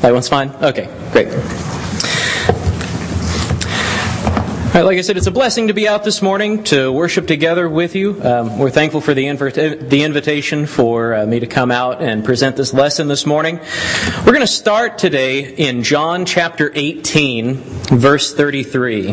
That one's fine? Okay, great. All right, like I said, it's a blessing to be out this morning to worship together with you. We're thankful for the invitation for me to come out and present this lesson this morning. We're going to start today in John chapter 18, verse 33.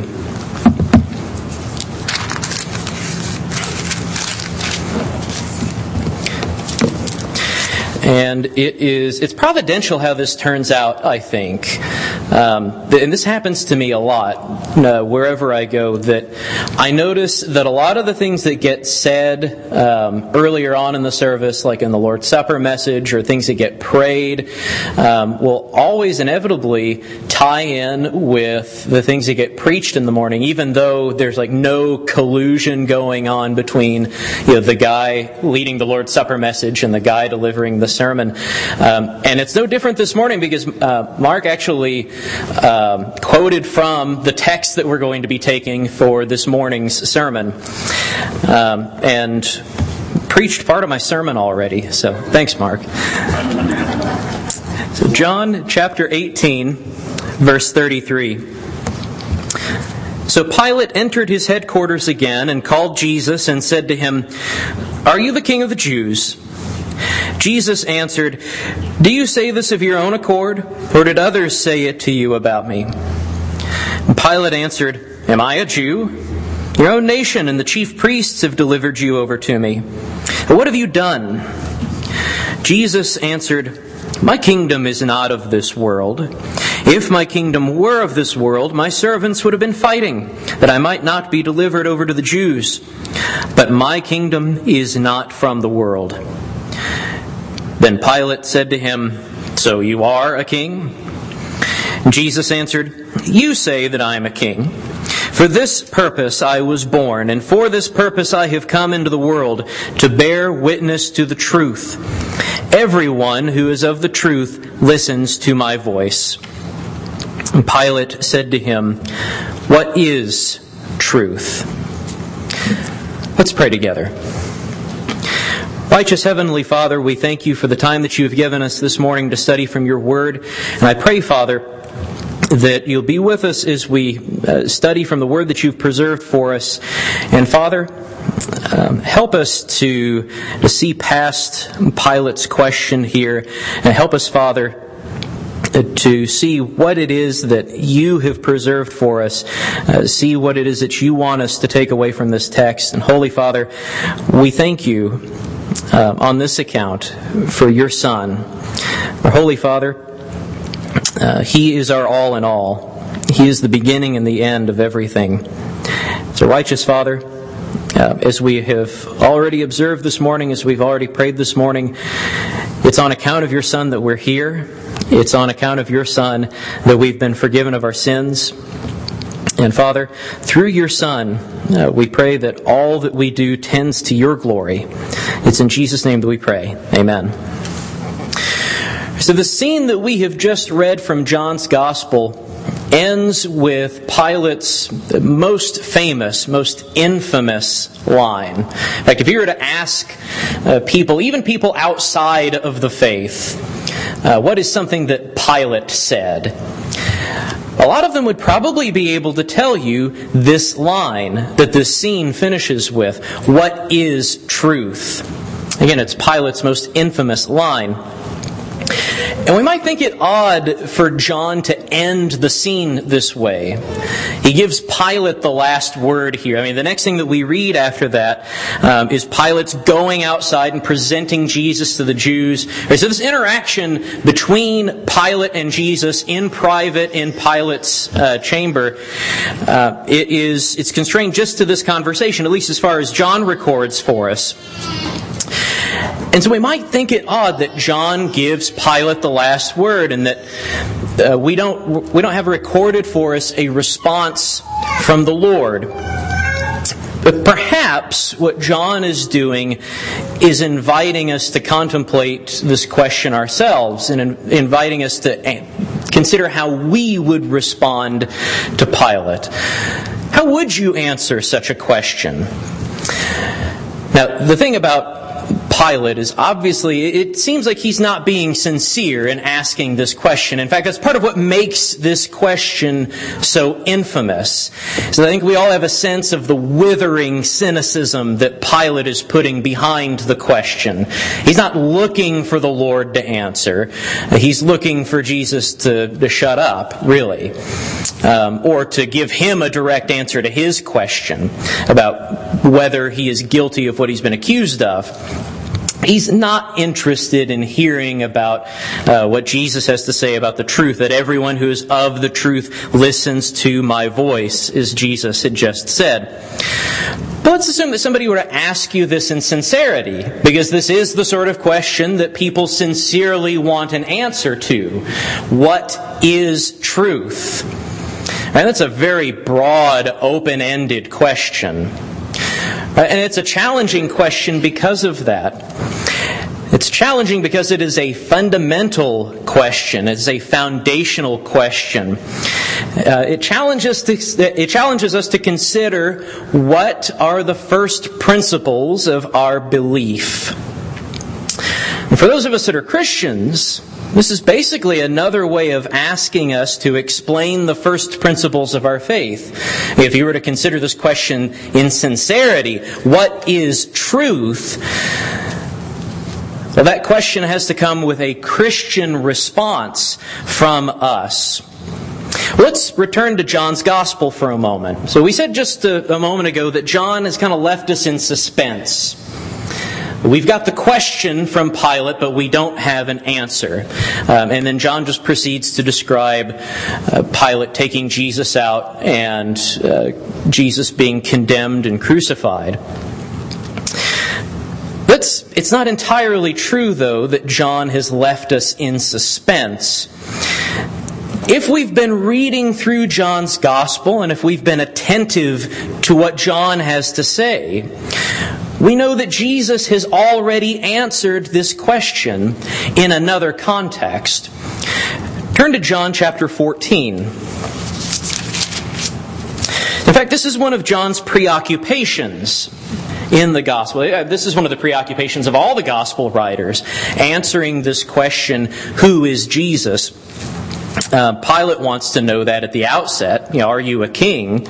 And it's providential how this turns out, I think. And this happens to me a lot, wherever I go, that I notice that a lot of the things that get said earlier on in the service, like in the Lord's Supper message, or things that get prayed, will always inevitably tie in with the things that get preached in the morning, even though there's like no collusion going on between the guy leading the Lord's Supper message and the guy delivering the sermon. And it's no different this morning because Mark actually quoted from the text that we're going to be taking for this morning's sermon and preached part of my sermon already. So thanks, Mark. So John chapter 18, verse 33. So Pilate entered his headquarters again and called Jesus and said to him, "Are you the king of the Jews?" Jesus answered, "Do you say this of your own accord, or did others say it to you about me?" And Pilate answered, "Am I a Jew? Your own nation and the chief priests have delivered you over to me. But what have you done?" Jesus answered, "My kingdom is not of this world. If my kingdom were of this world, my servants would have been fighting, that I might not be delivered over to the Jews. But my kingdom is not from the world." Then Pilate said to him, "So you are a king?" Jesus answered, "You say that I am a king. For this purpose I was born, and for this purpose I have come into the world, to bear witness to the truth. Everyone who is of the truth listens to my voice." And Pilate said to him, "What is truth?" Let's pray together. Righteous Heavenly Father, we thank you for the time that you have given us this morning to study from your word. And I pray, Father, that you'll be with us as we study from the word that you've preserved for us. And Father, help us to see past Pilate's question here. And help us, Father, to see what it is that you have preserved for us. See what it is that you want us to take away from this text. And Holy Father, we thank you on this account for your Son. Our Holy Father, He is our all in all. He is the beginning and the end of everything. So righteous Father, as we have already observed this morning, as we've already prayed this morning, it's on account of your Son that we're here. It's on account of your Son that we've been forgiven of our sins. And Father, through your Son, we pray that all that we do tends to your glory. It's in Jesus' name that we pray. Amen. So the scene that we have just read from John's Gospel ends with Pilate's most famous, most infamous line. In fact, if you were to ask people, even people outside of the faith, what is something that Pilate said? A lot of them would probably be able to tell you this line that this scene finishes with. What is truth? Again, it's Pilate's most infamous line. And we might think it odd for John to end the scene this way. He gives Pilate the last word here. I mean, the next thing that we read after that is Pilate's going outside and presenting Jesus to the Jews. Right, so this interaction between Pilate and Jesus in private in Pilate's chamber, it's constrained just to this conversation, at least as far as John records for us. And so we might think it odd that John gives Pilate the last word, and that we don't have recorded for us a response from the Lord. But perhaps what John is doing is inviting us to contemplate this question ourselves, and inviting us to consider how we would respond to Pilate. How would you answer such a question? Now, the thing about Pilate is obviously, it seems like he's not being sincere in asking this question. In fact, that's part of what makes this question so infamous. So I think we all have a sense of the withering cynicism that Pilate is putting behind the question. He's not looking for the Lord to answer. He's looking for Jesus to shut up, really. Or to give him a direct answer to his question about whether he is guilty of what he's been accused of. He's not interested in hearing about what Jesus has to say about the truth, that everyone who is of the truth listens to my voice, as Jesus had just said. But let's assume that somebody were to ask you this in sincerity, because this is the sort of question that people sincerely want an answer to. What is truth? And that's a very broad, open-ended question. And it's a challenging question because of that. It's challenging because it is a fundamental question. It's a foundational question. It challenges us to consider what are the first principles of our belief. And for those of us that are Christians, this is basically another way of asking us to explain the first principles of our faith. If you were to consider this question in sincerity, what is truth? Well, that question has to come with a Christian response from us. Let's return to John's Gospel for a moment. So we said just a moment ago that John has kind of left us in suspense. We've got the question from Pilate, but we don't have an answer. And then John just proceeds to describe Pilate taking Jesus out and Jesus being condemned and crucified. It's not entirely true, though, that John has left us in suspense. If we've been reading through John's Gospel, and if we've been attentive to what John has to say, we know that Jesus has already answered this question in another context. Turn to John chapter 14. In fact, this is one of John's preoccupations in the Gospel. This is one of the preoccupations of all the Gospel writers, answering this question, who is Jesus? Pilate wants to know that at the outset. Are you a king?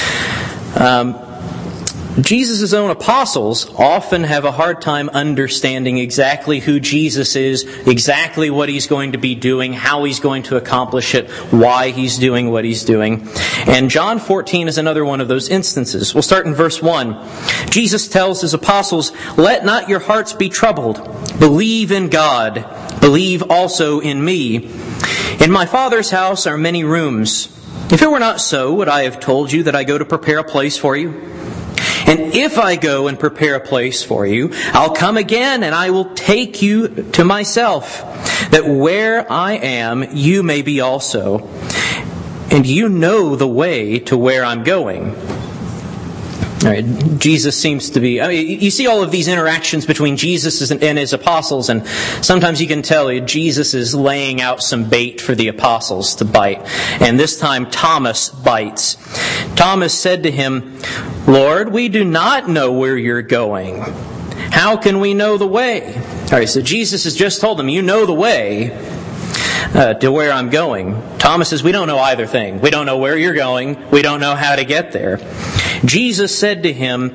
Jesus' own apostles often have a hard time understanding exactly who Jesus is, exactly what He's going to be doing, how He's going to accomplish it, why He's doing what He's doing. And John 14 is another one of those instances. We'll start in verse 1. Jesus tells His apostles, "Let not your hearts be troubled. Believe in God. Believe also in me. In my Father's house are many rooms. If it were not so, would I have told you that I go to prepare a place for you? And if I go and prepare a place for you, I'll come again and I will take you to myself, that where I am, you may be also. And you know the way to where I'm going." All right, Jesus seems to be... you see all of these interactions between Jesus and His apostles, and sometimes you can tell Jesus is laying out some bait for the apostles to bite. And this time Thomas bites. Thomas said to Him, "Lord, we do not know where you're going. How can we know the way?" All right, so Jesus has just told them, you know the way to where I'm going. Thomas says, we don't know either thing. We don't know where you're going. We don't know how to get there. Jesus said to him,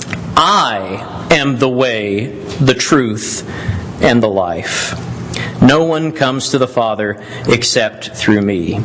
"I am the way, the truth, and the life. No one comes to the Father except through me."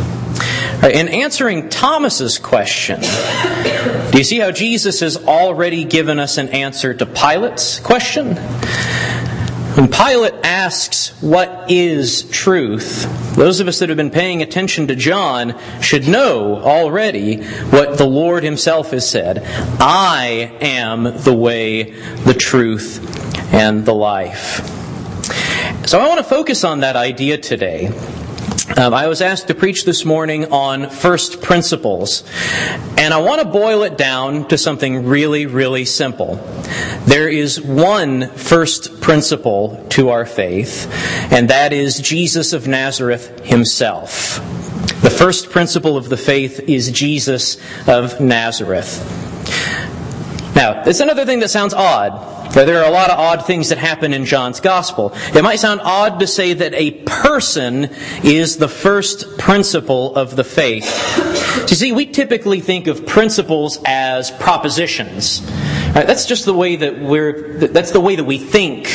In answering Thomas's question, do you see how Jesus has already given us an answer to Pilate's question? When Pilate asks, "What is truth?" those of us that have been paying attention to John should know already what the Lord Himself has said. "I am the way, the truth, and the life." So I want to focus on that idea today. I was asked to preach this morning on first principles, and I want to boil it down to something really, really simple. There is one first principle to our faith, and that is Jesus of Nazareth Himself. The first principle of the faith is Jesus of Nazareth. Now, it's another thing that sounds odd. There are a lot of odd things that happen in John's Gospel. It might sound odd to say that a person is the first principle of the faith. You see, we typically think of principles as propositions. Right? That's just the way that that's the way that we think.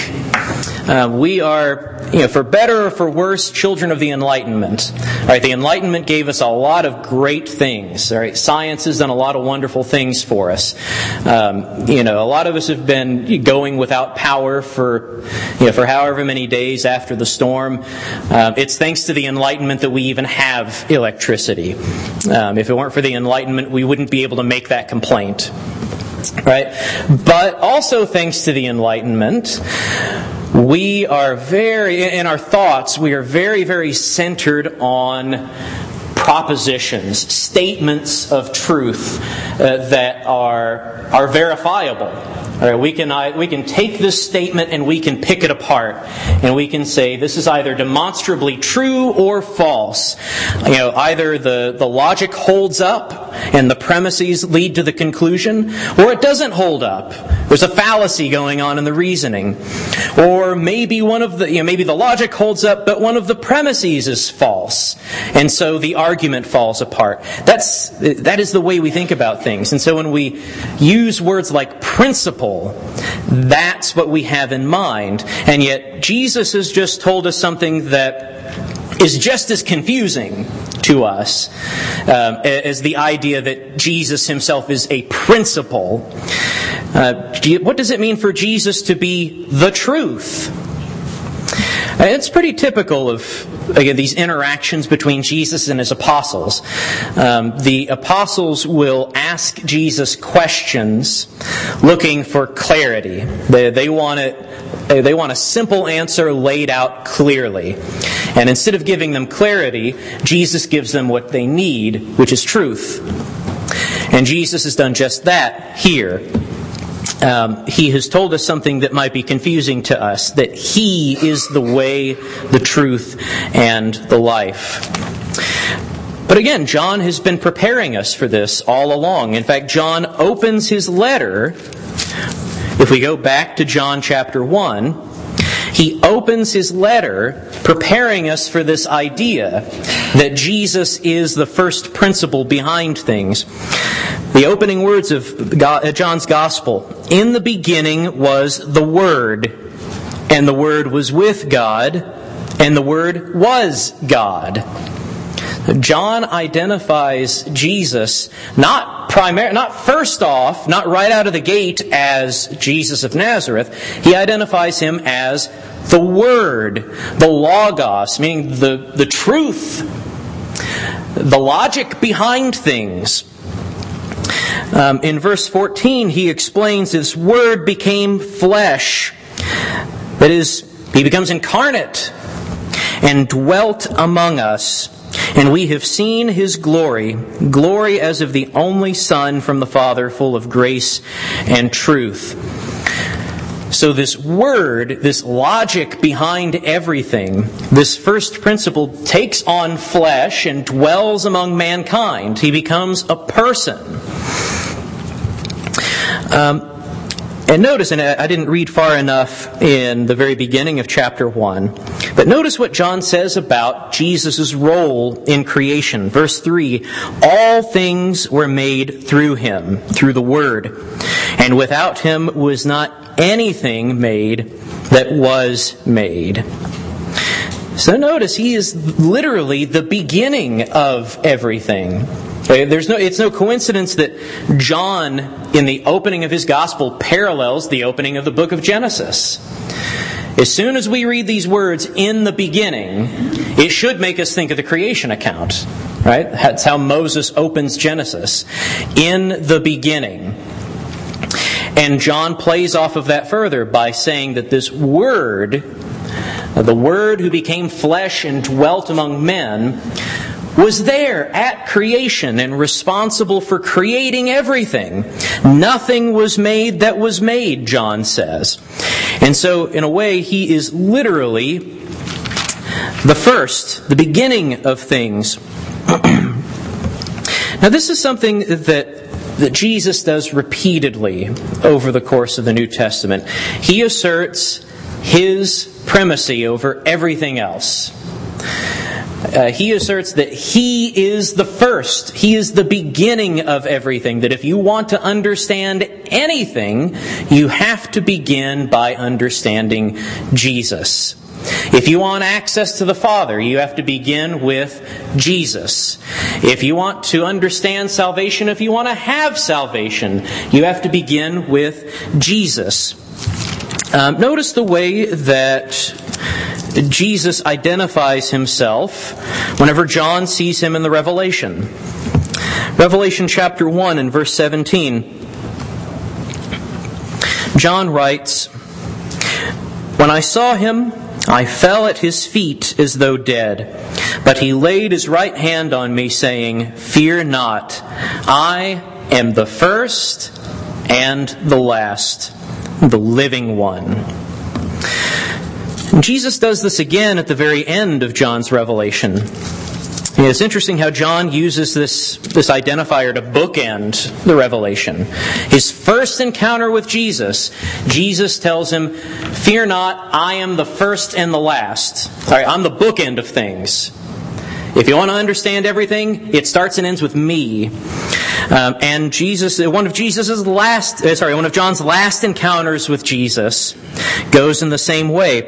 We are, for better or for worse, children of the Enlightenment. Right? The Enlightenment gave us a lot of great things. Right? Science has done a lot of wonderful things for us. A lot of us have been going without power for however many days after the storm. It's thanks to the Enlightenment that we even have electricity. If it weren't for the Enlightenment, we wouldn't be able to make that complaint. Right? But also thanks to the Enlightenment, we are in our thoughts, we are very, very centered on propositions, statements of truth that are verifiable. All right, we can take this statement and we can pick it apart, and we can say this is either demonstrably true or false. Either the logic holds up and the premises lead to the conclusion, or it doesn't hold up. There's a fallacy going on in the reasoning, or maybe maybe the logic holds up, but one of the premises is false, and so the argument falls apart. That is the way we think about things, and so when we use words like principle, that's what we have in mind. And yet Jesus has just told us something that is just as confusing to us as the idea that Jesus himself is a principle. What does it mean for Jesus to be the truth? It's pretty typical of, again, these interactions between Jesus and his apostles. The apostles will ask Jesus questions looking for clarity. They want a simple answer laid out clearly. And instead of giving them clarity, Jesus gives them what they need, which is truth. And Jesus has done just that here. He has told us something that might be confusing to us, that He is the way, the truth, and the life. But again, John has been preparing us for this all along. In fact, John opens his letter, if we go back to John chapter 1, he opens his letter preparing us for this idea that Jesus is the first principle behind things. The opening words of John's Gospel: "In the beginning was the Word, and the Word was with God, and the Word was God." John identifies Jesus not first off, not right out of the gate as Jesus of Nazareth. He identifies him as the Word, the Logos, meaning the truth, the logic behind things. In verse 14, he explains this Word became flesh. That is, He becomes incarnate and dwelt among us. And we have seen His glory, glory as of the only Son from the Father, full of grace and truth. So this Word, this logic behind everything, this first principle takes on flesh and dwells among mankind. He becomes a person. And notice, and I didn't read far enough in the very beginning of chapter 1, but notice what John says about Jesus' role in creation. Verse 3, "All things were made through Him," through the Word, "and without Him was not anything made that was made." So notice, He is literally the beginning of everything. It's no coincidence that John, in the opening of his Gospel, parallels the opening of the book of Genesis. As soon as we read these words, "in the beginning," it should make us think of the creation account. Right? That's how Moses opens Genesis. In the beginning. And John plays off of that further by saying that this Word, the Word who became flesh and dwelt among men, was there at creation and responsible for creating everything. Nothing was made that was made, John says. And so, in a way, He is literally the first, the beginning of things. Now, this is something that that Jesus does repeatedly over the course of the New Testament. He asserts His primacy over everything else. He asserts that He is the first. He is the beginning of everything. That if you want to understand anything, you have to begin by understanding Jesus. If you want access to the Father, you have to begin with Jesus. If you want to understand salvation, if you want to have salvation, you have to begin with Jesus. Notice the way that Jesus identifies Himself whenever John sees Him in the Revelation. Revelation chapter 1 and verse 17. John writes, "When I saw Him, I fell at His feet as though dead. But He laid His right hand on me, saying, 'Fear not, I am the first and the last, the living one.'" And Jesus does this again at the very end of John's Revelation. And it's interesting how John uses this identifier to bookend the Revelation. His first encounter with Jesus, Jesus tells him, "Fear not, I am the first and the last." Sorry, I'm the bookend of things. If you want to understand everything, it starts and ends with me. And one of John's last encounters with Jesus goes in the same way.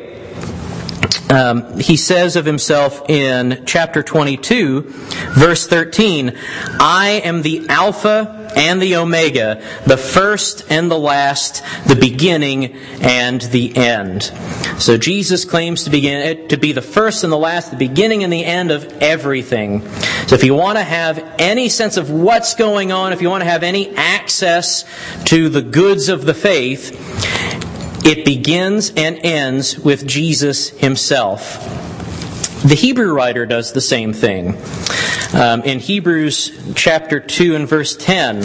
He says of himself in chapter 22, verse 13, "I am the Alpha and the Omega, the first and the last, the beginning and the end." So Jesus claims to be the first and the last, the beginning and the end of everything. So if you want to have any sense of what's going on, if you want to have any access to the goods of the faith, it begins and ends with Jesus Himself. The Hebrew writer does the same thing. In Hebrews chapter 2 and verse 10,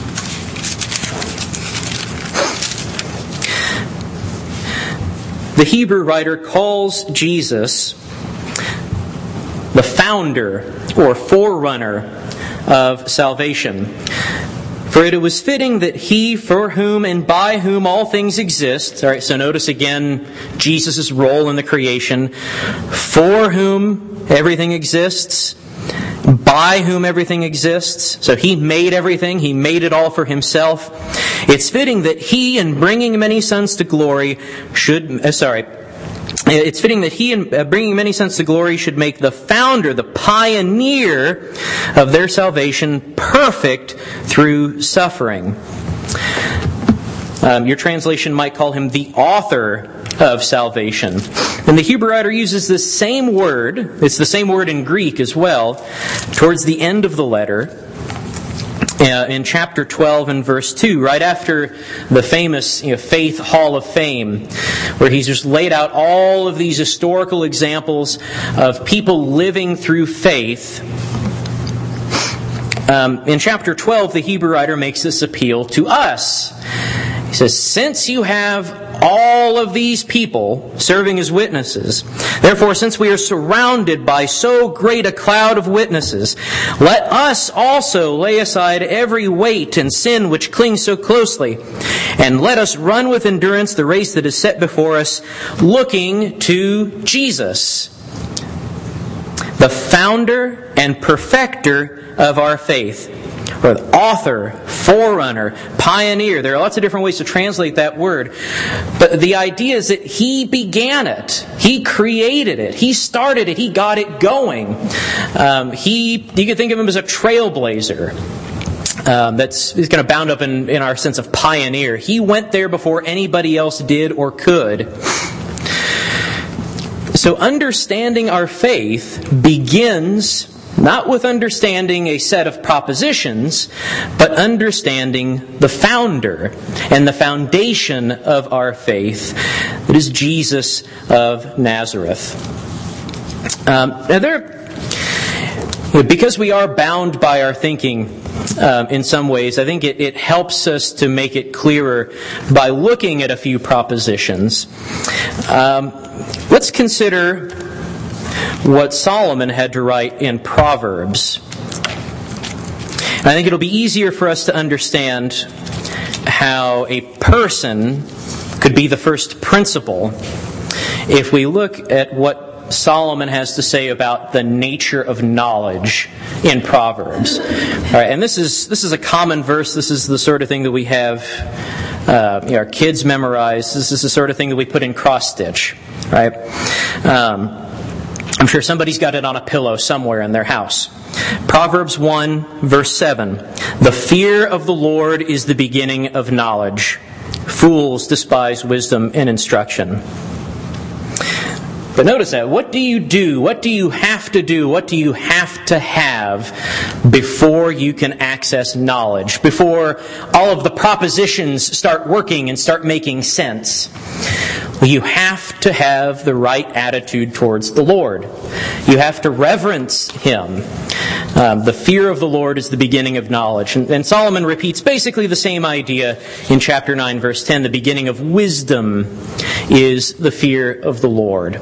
the Hebrew writer calls Jesus the founder or forerunner of salvation. "For it was fitting that He, for whom and by whom all things exist," all right, so notice again Jesus' role in the creation, for whom everything exists, by whom everything exists. So He made everything. He made it all for Himself. It's fitting that He, in bringing many sons to glory, It's fitting that He, in bringing many sons to glory, should make the founder, the pioneer of their salvation, perfect through suffering. Your translation might call Him the author of salvation. And the Hebrew writer uses this same word, it's the same word in Greek as well, towards the end of the letter. In chapter 12 and verse 2, right after the famous Faith Hall of Fame, where he's just laid out all of these historical examples of people living through faith. In chapter 12, the Hebrew writer makes this appeal to us. He says, "Since you have all of these people serving as witnesses, therefore, since we are surrounded by so great a cloud of witnesses, let us also lay aside every weight and sin which clings so closely, and let us run with endurance the race that is set before us, looking to Jesus, the founder and perfecter of our faith." Or the author, forerunner, pioneer. There are lots of different ways to translate that word. But the idea is that He began it. He created it. He started it. He got it going. You could think of Him as a trailblazer. That's kind of bound up in our sense of pioneer. He went there before anybody else did or could. So understanding our faith begins not with understanding a set of propositions, but understanding the founder and the foundation of our faith. It is Jesus of Nazareth. Because we are bound by our thinking in some ways, I think it helps us to make it clearer by looking at a few propositions. Let's consider what Solomon had to write in Proverbs. And I think it'll be easier for us to understand how a person could be the first principle if we look at what Solomon has to say about the nature of knowledge in Proverbs. All right, and this is a common verse. This is the sort of thing that we have our kids memorize. This is the sort of thing that we put in cross-stitch, right? I'm sure somebody's got it on a pillow somewhere in their house. Proverbs 1, verse 7. The fear of the Lord is the beginning of knowledge. Fools despise wisdom and instruction. But notice that. What do you do? What do you have to do? What do you have to have before you can access knowledge? Before all of the propositions start working and start making sense? Well, you have to have the right attitude towards the Lord. You have to reverence Him. The fear of the Lord is the beginning of knowledge. And Solomon repeats basically the same idea in chapter 9, verse 10. The beginning of wisdom is the fear of the Lord.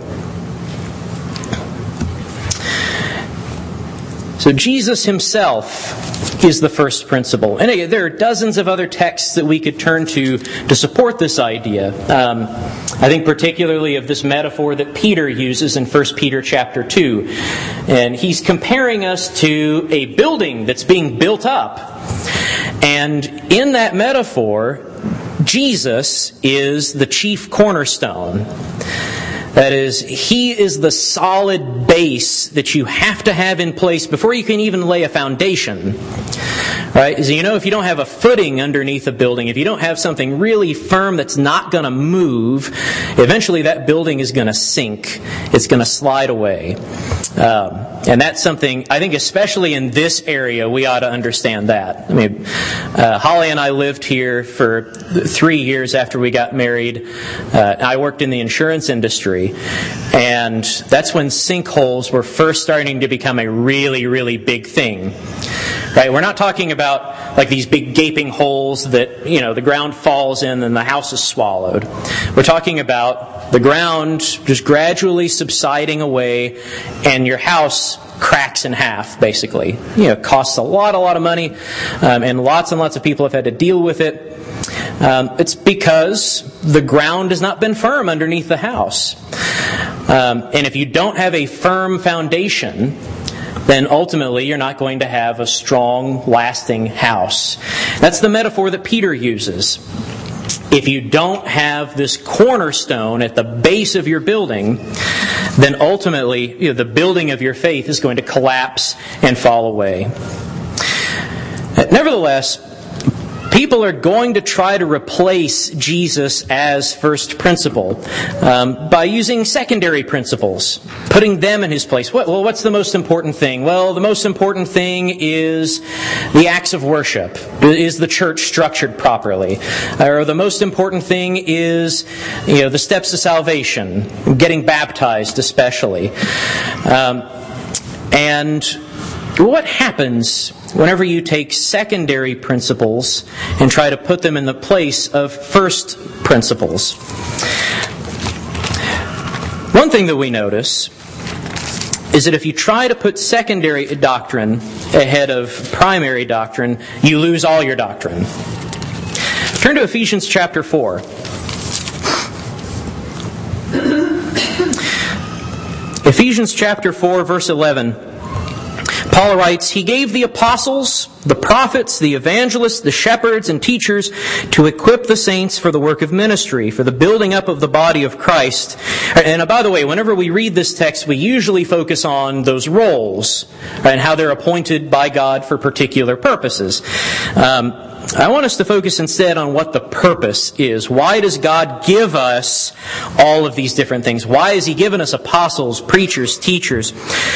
So Jesus Himself is the first principle. And again, there are dozens of other texts that we could turn to support this idea. I think particularly of this metaphor that Peter uses in 1 Peter chapter 2. And he's comparing us to a building that's being built up. And in that metaphor, Jesus is the chief cornerstone. That is, He is the solid base that you have to have in place before you can even lay a foundation. Right? So, if you don't have a footing underneath a building, if you don't have something really firm that's not going to move, eventually that building is going to sink. It's going to slide away. And that's something, I think especially in this area, we ought to understand that. I mean, Holly and I lived here for 3 years after we got married. I worked in the insurance industry. And that's when sinkholes were first starting to become a really, really big thing. Right? We're not talking about like these big gaping holes that, the ground falls in and the house is swallowed. We're talking about the ground just gradually subsiding away and your house cracks in half, basically. It costs a lot of money, and lots of people have had to deal with it. It's because the ground has not been firm underneath the house. And if you don't have a firm foundation, then ultimately you're not going to have a strong, lasting house. That's the metaphor that Peter uses. If you don't have this cornerstone at the base of your building, then ultimately the building of your faith is going to collapse and fall away. Nevertheless, people are going to try to replace Jesus as first principle by using secondary principles, putting them in His place. Well, what's the most important thing? Well, the most important thing is the acts of worship. Is the church structured properly? Or the most important thing is, the steps to salvation, getting baptized especially. And what happens whenever you take secondary principles and try to put them in the place of first principles? One thing that we notice is that if you try to put secondary doctrine ahead of primary doctrine, you lose all your doctrine. Turn to Ephesians chapter 4. Ephesians chapter 4, verse 11. Paul writes, He gave the apostles, the prophets, the evangelists, the shepherds, and teachers to equip the saints for the work of ministry, for the building up of the body of Christ. And by the way, whenever we read this text, we usually focus on those roles and how they're appointed by God for particular purposes. I want us to focus instead on what the purpose is. Why does God give us all of these different things? Why has He given us apostles, preachers, teachers?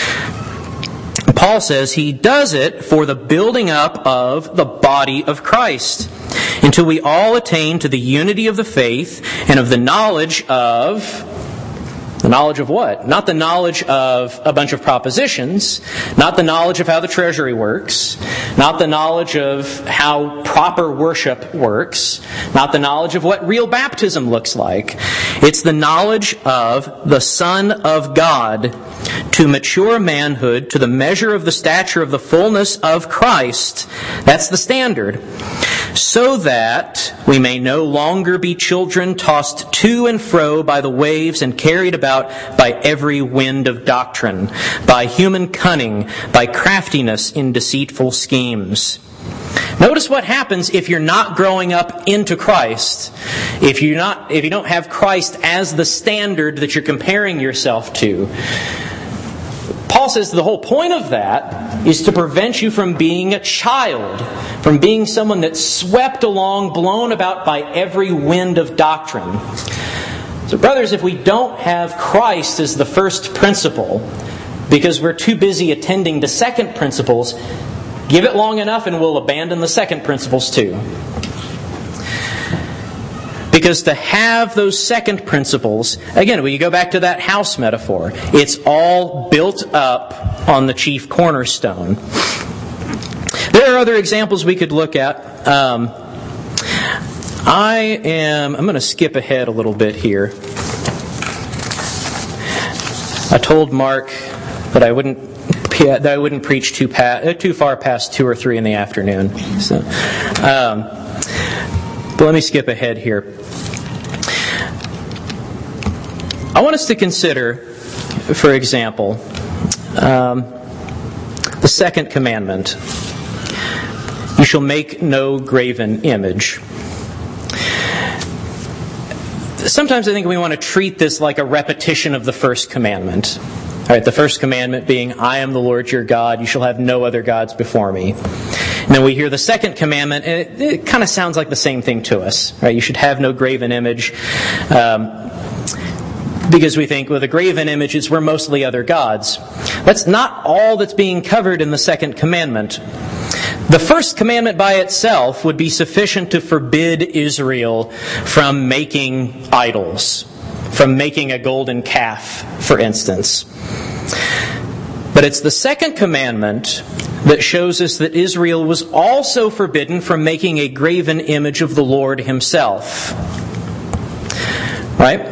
Paul says He does it for the building up of the body of Christ, until we all attain to the unity of the faith and of the knowledge of... The knowledge of what? Not the knowledge of a bunch of propositions, not the knowledge of how the treasury works, not the knowledge of how proper worship works, not the knowledge of what real baptism looks like. It's the knowledge of the Son of God, to mature manhood, to the measure of the stature of the fullness of Christ. That's the standard. So that we may no longer be children tossed to and fro by the waves and carried about by every wind of doctrine, by human cunning, by craftiness in deceitful schemes. Notice what happens if you're not growing up into Christ. If you don't have Christ as the standard that you're comparing yourself to. Paul says the whole point of that is to prevent you from being a child, from being someone that's swept along, blown about by every wind of doctrine. So brothers, if we don't have Christ as the first principle, because we're too busy attending to second principles, give it long enough and we'll abandon the second principles too. Because to have those second principles, again, we go back to that house metaphor. It's all built up on the chief cornerstone. There are other examples we could look at. I'm going to skip ahead a little bit here. I told Mark that I wouldn't preach too far past 2 or 3 in the afternoon. So, but let me skip ahead here. I want us to consider, for example, the second commandment. You shall make no graven image. Sometimes I think we want to treat this like a repetition of the first commandment. All right, the first commandment being, I am the Lord your God, you shall have no other gods before me. And then we hear the second commandment, and it kind of sounds like the same thing to us. Right? You should have no graven image. Because we think, well, the graven images were mostly other gods. That's not all that's being covered in the second commandment. The first commandment by itself would be sufficient to forbid Israel from making idols, from making a golden calf, for instance. But it's the second commandment that shows us that Israel was also forbidden from making a graven image of the Lord Himself. Right?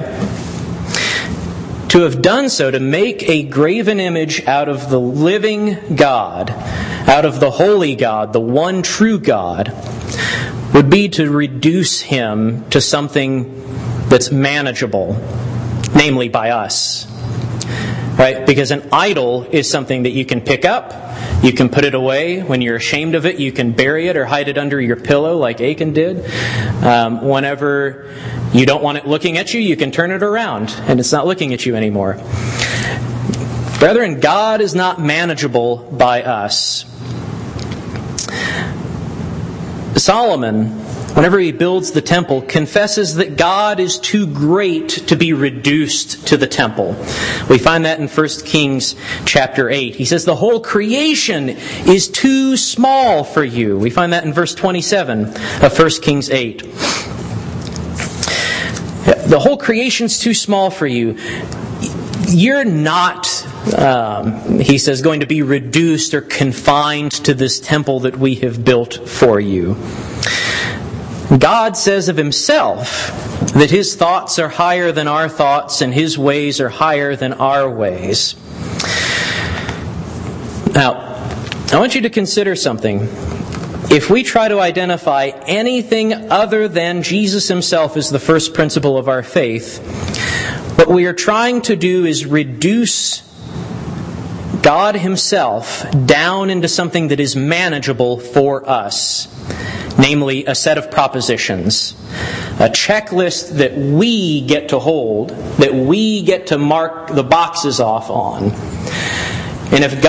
To have done so, to make a graven image out of the living God, out of the holy God, the one true God, would be to reduce Him to something that's manageable, namely by us. Right? Because an idol is something that you can pick up, you can put it away. When you're ashamed of it, you can bury it or hide it under your pillow like Achan did. Whenever you don't want it looking at you, you can turn it around and it's not looking at you anymore. Brethren, God is not manageable by us. Solomon, whenever he builds the temple, confesses that God is too great to be reduced to the temple. We find that in 1 Kings chapter 8. He says the whole creation is too small for you. We find that in verse 27 of 1 Kings 8. The whole creation's too small for you. You're not, he says, going to be reduced or confined to this temple that we have built for you. God says of Himself that His thoughts are higher than our thoughts and His ways are higher than our ways. Now, I want you to consider something. If we try to identify anything other than Jesus Himself as the first principle of our faith, what we are trying to do is reduce God Himself down into something that is manageable for us. Namely, a set of propositions. A checklist that we get to hold, that we get to mark the boxes off on. And if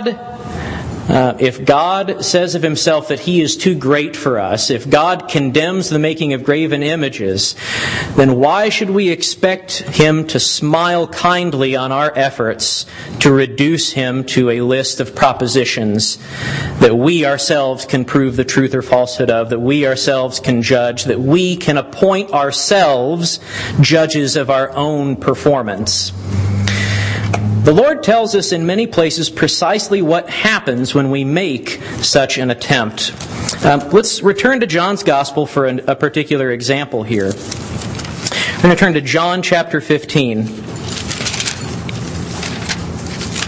God says of Himself that He is too great for us, if God condemns the making of graven images, then why should we expect Him to smile kindly on our efforts to reduce Him to a list of propositions that we ourselves can prove the truth or falsehood of, that we ourselves can judge, that we can appoint ourselves judges of our own performance? The Lord tells us in many places precisely what happens when we make such an attempt. Let's return to John's Gospel for a particular example here. We're going to turn to John chapter 15.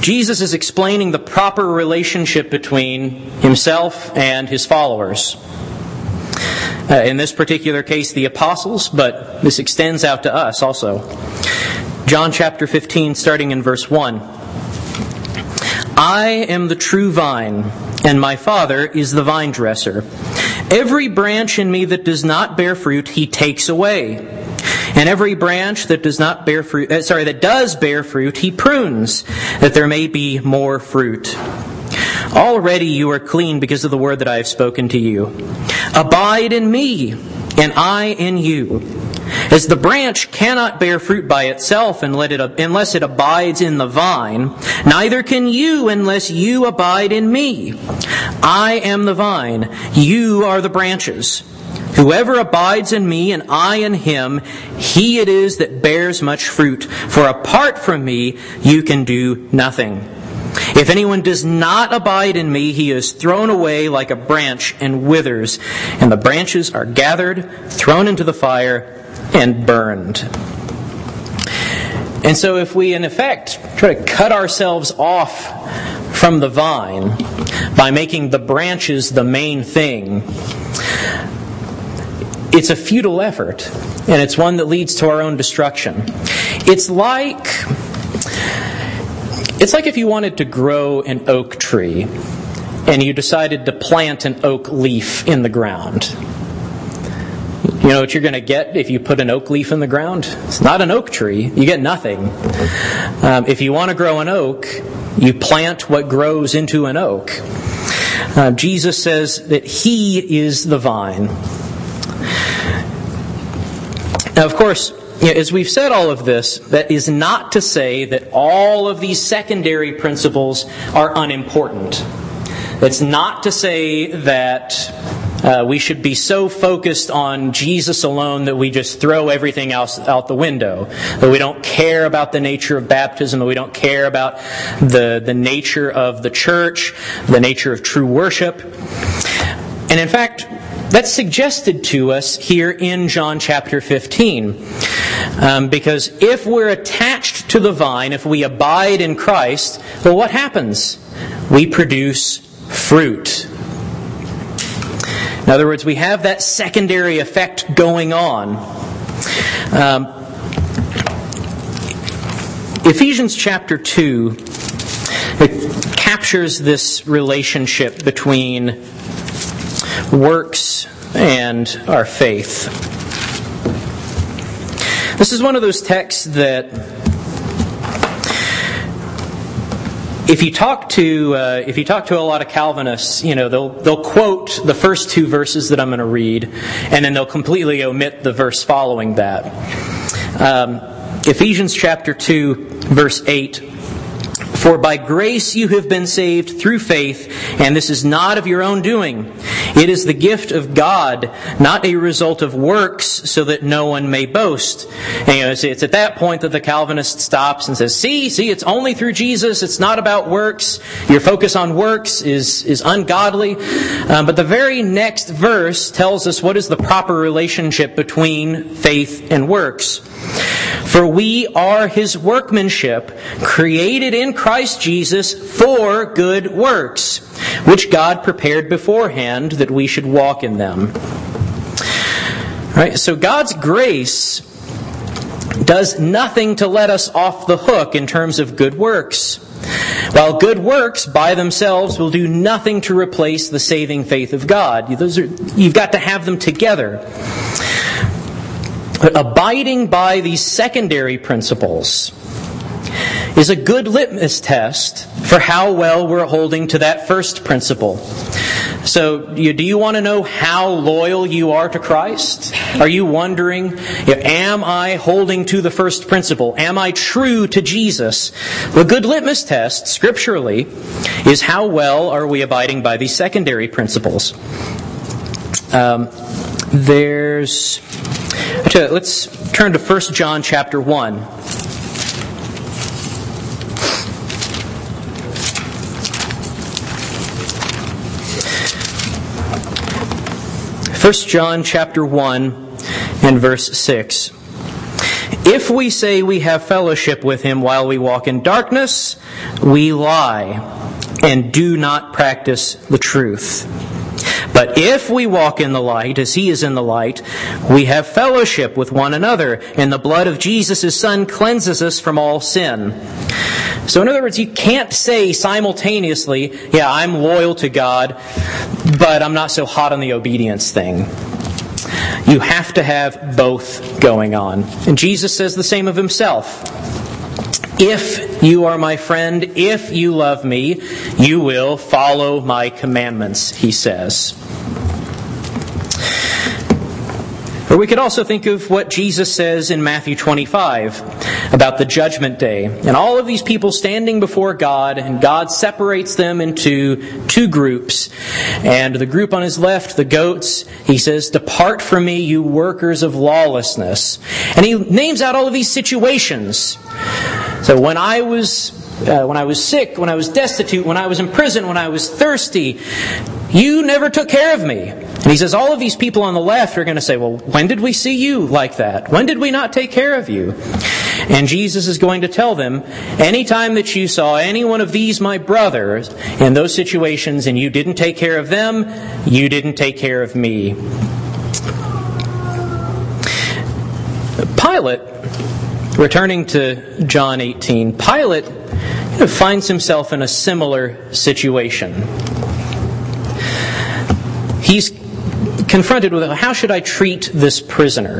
Jesus is explaining the proper relationship between himself and his followers. In this particular case, the apostles, but this extends out to us also. John chapter 15, starting in verse 1. I am the true vine, and my Father is the vine dresser. Every branch in me that does not bear fruit, he takes away. And every branch that does not bear fruit, that does bear fruit, he prunes, that there may be more fruit. Already you are clean because of the word that I have spoken to you. Abide in me, and I in you. As the branch cannot bear fruit by itself unless it abides in the vine, neither can you unless you abide in me. I am the vine, you are the branches. Whoever abides in me and I in him, he it is that bears much fruit. For apart from me, you can do nothing. If anyone does not abide in me, he is thrown away like a branch and withers, and the branches are gathered, thrown into the fire, and burned. And so if we, in effect, try to cut ourselves off from the vine by making the branches the main thing, it's a futile effort, and it's one that leads to our own destruction. It's like if you wanted to grow an oak tree and you decided to plant an oak leaf in the ground. You know what you're going to get if you put an oak leaf in the ground? It's not an oak tree. You get nothing. If you want to grow an oak, you plant what grows into an oak. Jesus says that He is the vine. Now, of course, as we've said all of this, that is not to say that all of these secondary principles are unimportant. That's not to say that we should be so focused on Jesus alone that we just throw everything else out the window. That we don't care about the nature of baptism, that we don't care about the nature of the church, the nature of true worship. And in fact, that's suggested to us here in John chapter 15. Because if we're attached to the vine, if we abide in Christ, well, what happens? We produce fruit. In other words, we have that secondary effect going on. Ephesians chapter 2 it captures this relationship between works and our faith. This is one of those texts that if you talk to a lot of Calvinists, they'll quote the first two verses that I'm going to read, and then they'll completely omit the verse following that. Ephesians chapter 2, verse 8. For by grace you have been saved through faith, and this is not of your own doing. It is the gift of God, not a result of works, so that no one may boast. And it's at that point that the Calvinist stops and says, See, it's only through Jesus. It's not about works. Your focus on works is ungodly. But the very next verse tells us what is the proper relationship between faith and works. For we are His workmanship, created in Christ Jesus for good works, which God prepared beforehand that we should walk in them. Right? So God's grace does nothing to let us off the hook in terms of good works. While good works by themselves will do nothing to replace the saving faith of God. You've got to have them together. But abiding by these secondary principles is a good litmus test for how well we're holding to that first principle. So, do you want to know how loyal you are to Christ? Are you wondering, am I holding to the first principle? Am I true to Jesus? The good litmus test, scripturally, is how well are we abiding by these secondary principles. Let's turn to 1 John chapter 1. 1 John chapter 1 and verse 6. If we say we have fellowship with him while we walk in darkness, we lie and do not practice the truth. But if we walk in the light, as he is in the light, we have fellowship with one another, and the blood of Jesus, his Son, cleanses us from all sin. So in other words, you can't say simultaneously, yeah, I'm loyal to God, but I'm not so hot on the obedience thing. You have to have both going on. And Jesus says the same of himself. If you are my friend, if you love me, you will follow my commandments, he says. Or we could also think of what Jesus says in Matthew 25 about the judgment day. And all of these people standing before God, and God separates them into two groups. And the group on his left, the goats, he says, "Depart from me, you workers of lawlessness." And he names out all of these situations. So when I was sick, when I was destitute, when I was in prison, when I was thirsty, you never took care of me. And he says all of these people on the left are going to say, well, when did we see you like that? When did we not take care of you? And Jesus is going to tell them, anytime that you saw any one of these, my brothers, in those situations, and you didn't take care of them, you didn't take care of me. Pilate, returning to John 18, Pilate finds himself in a similar situation. He's confronted with, how should I treat this prisoner?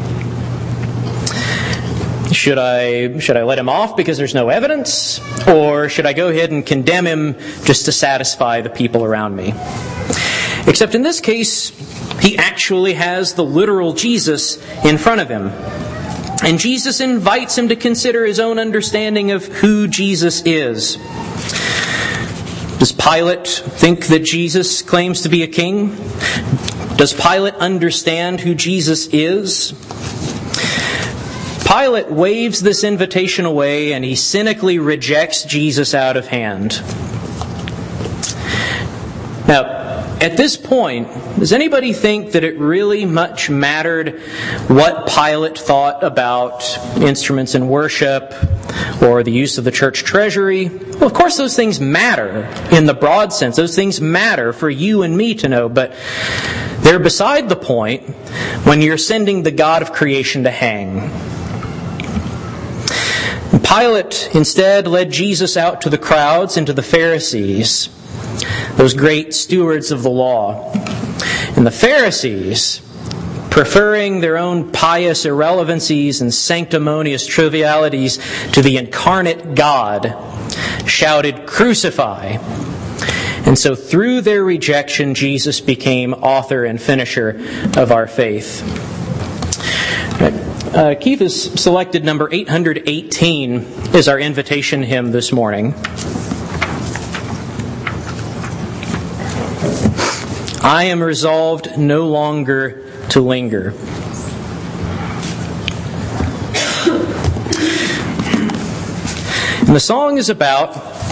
Should I let him off because there's no evidence? Or should I go ahead and condemn him just to satisfy the people around me? Except in this case, he actually has the literal Jesus in front of him. And Jesus invites him to consider his own understanding of who Jesus is. Does Pilate think that Jesus claims to be a king? Does Pilate understand who Jesus is? Pilate waves this invitation away and he cynically rejects Jesus out of hand. Now, at this point, does anybody think that it really much mattered what Pilate thought about instruments in worship or the use of the church treasury? Well, of course those things matter in the broad sense. Those things matter for you and me to know, but they're beside the point when you're sending the God of creation to hang. Pilate instead led Jesus out to the crowds and to the Pharisees, those great stewards of the law. And the Pharisees, preferring their own pious irrelevancies and sanctimonious trivialities to the incarnate God, shouted, "Crucify!" And so through their rejection, Jesus became author and finisher of our faith. Keith has selected number 818 as our invitation hymn this morning. I am resolved no longer to linger. And the song is about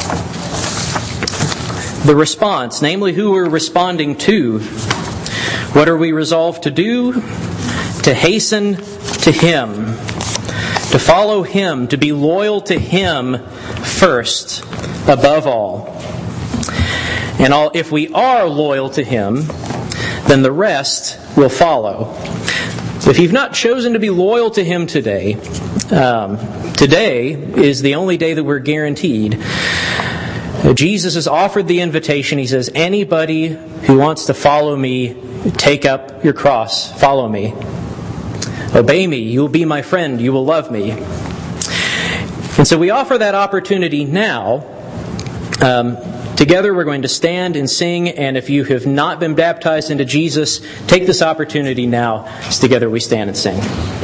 the response, namely who we're responding to. What are we resolved to do? To hasten to Him, to follow Him, to be loyal to Him first, above all. And if we are loyal to Him, then the rest will follow. So if you've not chosen to be loyal to Him today, today is the only day that we're guaranteed. Jesus has offered the invitation. He says, anybody who wants to follow me, take up your cross, follow me. Obey me, you will be my friend, you will love me. And so we offer that opportunity now. Together we're going to stand and sing, and if you have not been baptized into Jesus, take this opportunity now as together we stand and sing.